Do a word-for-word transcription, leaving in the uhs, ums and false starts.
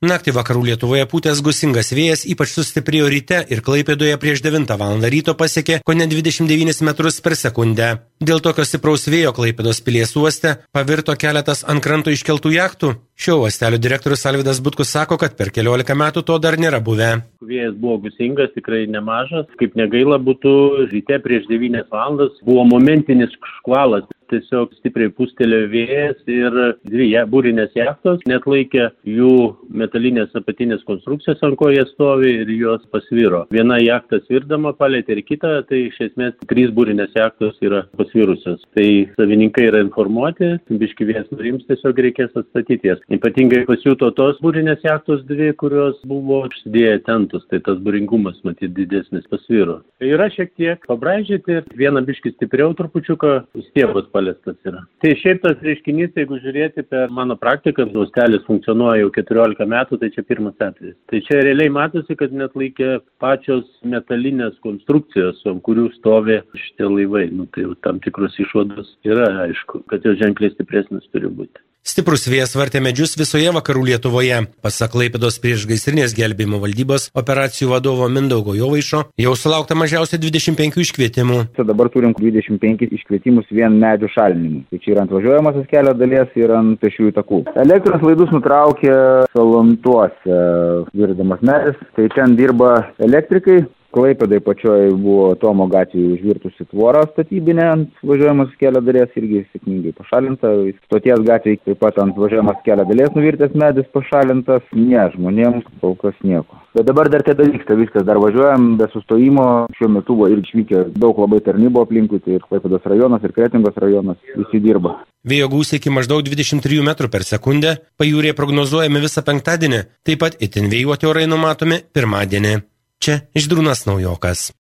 Naktį vakarų Lietuvoje pūtęs gūsingas vėjas ypač sustiprėjo ryte ir Klaipėdoje prieš devintą valandą ryto pasiekė kone dvidešimt devynis metrus per sekundę. Dėl tokio stipraus vėjo Klaipėdos pilies uoste pavirto keletas ant kranto iškeltų jachtų. Šio uostelio direktorius Alvydas Butkus sako, kad per keliolika metų to dar nėra buvę. Vėjas buvo gūsingas, tikrai nemažas. Kaip negaila būtų, ryte prieš devynias valandas buvo momentinis škvalas. Tiesiog stipriai pūstelėjo vėjas ir dvi būrinės jachtos neatlaikė jų metalinės apatinės konstrukcijos, ant ko jie stovi, ir jos pasviro. Viena jachta svirdama palėtė ir kitą, tai iš esmės trys būrinės jachtos yra pasvirusios. Tai savininkai yra informuoti, biški vėjas nurims, tiesiog reikės atstatyti jas. Ypatingai pasijuto tos būrinės jachtos dvi, kurios buvo užsidėję tentus, tai tas būringumas matyt didesnis pasviro. Tai yra šiek tiek pabraižyti, viena biški stipriau trupučiuką stiebas paliestas yra. Tai šiaip tas reiškinys, jeigu žiūrėti per mano praktiką, uostelis funkcionuoja jau keturiolika metų, tai čia pirmas atvejis. Tai čia realiai matosi, kad net laikė pačios metalinės konstrukcijos, ant kurių stovi šitie laivai. Nu, tai jau tam tikrus išvados yra aišku, kad jau ženkliai stipresnis turi būti. Stiprus vėjas vartė medžius visoje vakarų Lietuvoje. Pasak Klaipėdos priešgaisrinės gelbėjimo valdybos operacijų vadovo Mindaugo Jovaišo, jau sulaukta mažiausiai dvidešimt penkių iškvietimų. Dabar turim dvidešimt penkis iškvietimus vien medžių šalinimui. Tai čia yra ant važiuojamosios kelio dalies ir ant pėsčiųjų takų. Elektros laidus nutraukė Salantuose virdamas medis, tai ten dirba elektrikai. Klaipėdai pačioj buvo Tomo gatvėje užvirtusi tvora statybinė ant važiuojamos kelio dalies, irgi sėkmingai pašalinta. Stoties gatvėje taip pat ant važiuojamos kelio dalies nuvirtęs medis pašalintas. Ne, žmonėms kol kas nieko. Bet dabar dar tada vyksta viskas, dar važiuojam be sustojimo. Šiuo metu buvo ir išvykę daug labai tarnybų aplinkui, tai ir Klaipėdos rajonas, ir Kretingos rajonas, visi dirba. Vėjo gūsiai iki maždaug dvidešimt trijų metrų per sekundę, pajūryje prognozuojami visą penktadienį, taip pat itin vėjuoti orai numatomi pirmadienį. Čia Žydrūnas Naujokas.